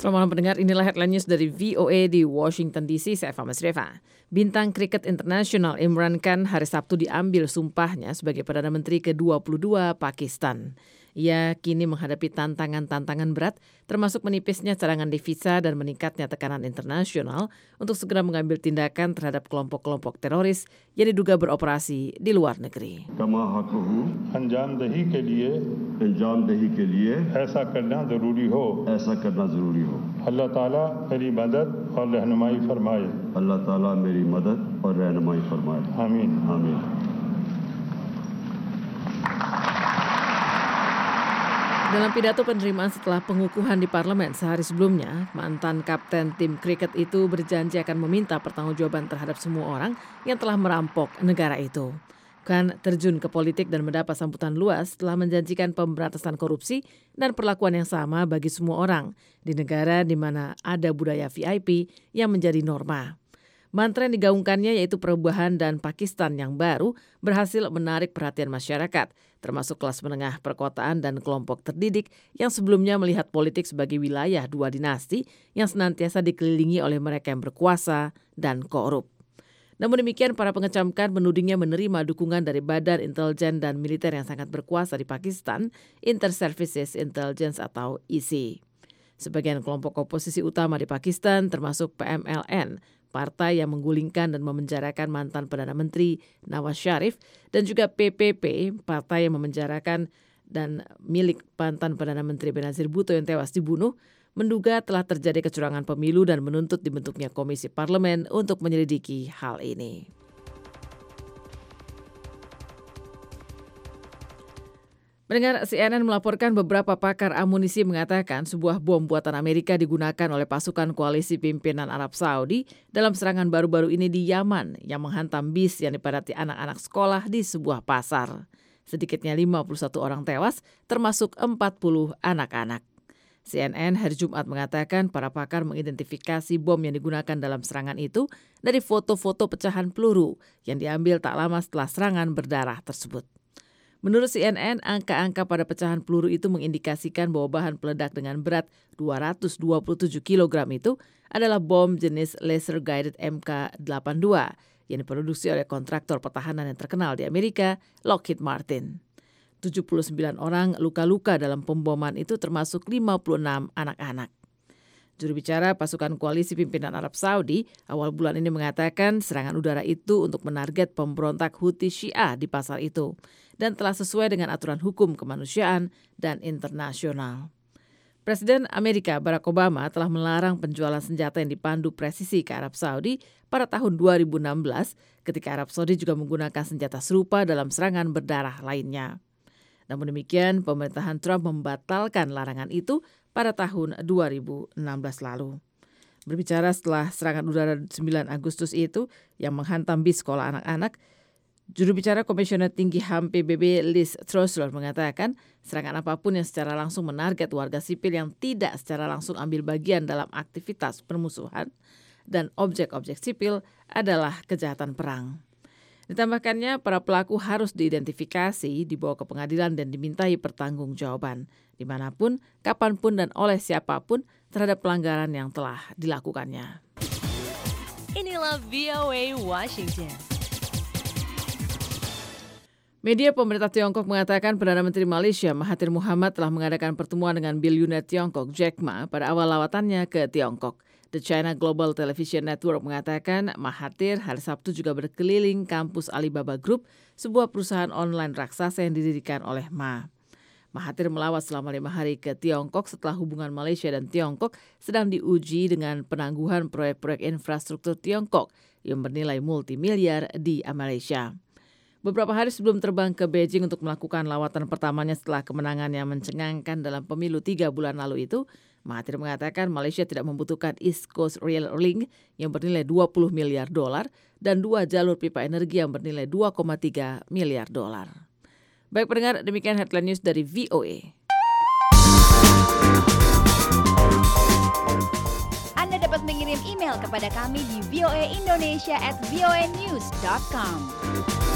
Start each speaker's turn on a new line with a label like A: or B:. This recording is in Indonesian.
A: Selamat malam pendengar, inilah headline news dari VOA di Washington DC, saya Fama Sreva. Bintang kriket internasional Imran Khan hari Sabtu diambil sumpahnya sebagai Perdana Menteri ke-22 Pakistan. Ia kini menghadapi tantangan-tantangan berat, termasuk menipisnya cadangan devisa dan meningkatnya tekanan internasional untuk segera mengambil tindakan terhadap kelompok-kelompok teroris yang diduga beroperasi di luar negeri.
B: अंजाम दही के लिए ऐसा करना जरूरी हो अल्लाह ताला मेरी मदद और रहनुमाई फरमाए आमीन आमीन।
A: Dalam pidato penerimaan setelah pengukuhan di parlemen sehari sebelumnya, mantan kapten tim kriket itu berjanji akan meminta pertanggungjawaban terhadap semua orang yang telah merampok negara itu. Khan terjun ke politik dan mendapat sambutan luas setelah menjanjikan pemberantasan korupsi dan perlakuan yang sama bagi semua orang di negara di mana ada budaya VIP yang menjadi norma. Mantra yang digaungkannya yaitu perubahan dan Pakistan yang baru berhasil menarik perhatian masyarakat, termasuk kelas menengah perkotaan dan kelompok terdidik yang sebelumnya melihat politik sebagai wilayah dua dinasti yang senantiasa dikelilingi oleh mereka yang berkuasa dan korup. Namun demikian, para pengecam Khan menudingnya menerima dukungan dari Badan Intelijen dan Militer yang sangat berkuasa di Pakistan, Inter-Services Intelligence atau ISI. Sebagian kelompok oposisi utama di Pakistan termasuk PMLN, partai yang menggulingkan dan memenjarakan mantan Perdana Menteri Nawaz Sharif, dan juga PPP, partai yang memenjarakan dan milik mantan Perdana Menteri Benazir Bhutto yang tewas dibunuh, menduga telah terjadi kecurangan pemilu dan menuntut dibentuknya komisi parlemen untuk menyelidiki hal ini. Pendengar, CNN melaporkan beberapa pakar amunisi mengatakan sebuah bom buatan Amerika digunakan oleh pasukan koalisi pimpinan Arab Saudi dalam serangan baru-baru ini di Yaman yang menghantam bis yang dipadati anak-anak sekolah di sebuah pasar. Sedikitnya 51 orang tewas, termasuk 40 anak-anak. CNN hari Jumat mengatakan para pakar mengidentifikasi bom yang digunakan dalam serangan itu dari foto-foto pecahan peluru yang diambil tak lama setelah serangan berdarah tersebut. Menurut CNN, angka-angka pada pecahan peluru itu mengindikasikan bahwa bahan peledak dengan berat 227 kg itu adalah bom jenis laser guided MK82 yang diproduksi oleh kontraktor pertahanan yang terkenal di Amerika, Lockheed Martin. 79 orang luka-luka dalam pemboman itu termasuk 56 anak-anak. Juru bicara pasukan koalisi pimpinan Arab Saudi awal bulan ini mengatakan serangan udara itu untuk menarget pemberontak Houthi Syiah di pasar itu dan telah sesuai dengan aturan hukum kemanusiaan dan internasional. Presiden Amerika Barack Obama telah melarang penjualan senjata yang dipandu presisi ke Arab Saudi pada tahun 2016 ketika Arab Saudi juga menggunakan senjata serupa dalam serangan berdarah lainnya. Namun demikian, pemerintahan Trump membatalkan larangan itu pada tahun 2016 lalu. Berbicara setelah serangan udara 9 Agustus itu yang menghantam bis sekolah anak-anak, juru bicara Komisioner Tinggi HAM PBB Liz Truss mengatakan serangan apapun yang secara langsung menarget warga sipil yang tidak secara langsung ambil bagian dalam aktivitas permusuhan dan objek-objek sipil adalah kejahatan perang. Ditambahkannya, para pelaku harus diidentifikasi, dibawa ke pengadilan dan dimintai pertanggungjawaban dimanapun, kapanpun, dan oleh siapapun terhadap pelanggaran yang telah dilakukannya.
C: Inilah VOA Washington.
A: Media pemerintah Tiongkok mengatakan Perdana Menteri Malaysia Mahathir Mohamad telah mengadakan pertemuan dengan bilioner Tiongkok Jack Ma pada awal lawatannya ke Tiongkok. The China Global Television Network mengatakan Mahathir hari Sabtu juga berkeliling kampus Alibaba Group, sebuah perusahaan online raksasa yang didirikan oleh Ma. Mahathir melawat selama 5 hari ke Tiongkok setelah hubungan Malaysia dan Tiongkok sedang diuji dengan penangguhan proyek-proyek infrastruktur Tiongkok yang bernilai multimiliar di Malaysia. Beberapa hari sebelum terbang ke Beijing untuk melakukan lawatan pertamanya setelah kemenangan yang mencengangkan dalam pemilu 3 bulan lalu itu, Mahathir mengatakan Malaysia tidak membutuhkan East Coast Rail Link yang bernilai $20 miliar dan 2 jalur pipa energi yang bernilai $2,3 miliar. Baik pendengar, demikian headline news dari VOA.
C: Anda dapat mengirim email kepada kami di voaindonesia@voanews.com.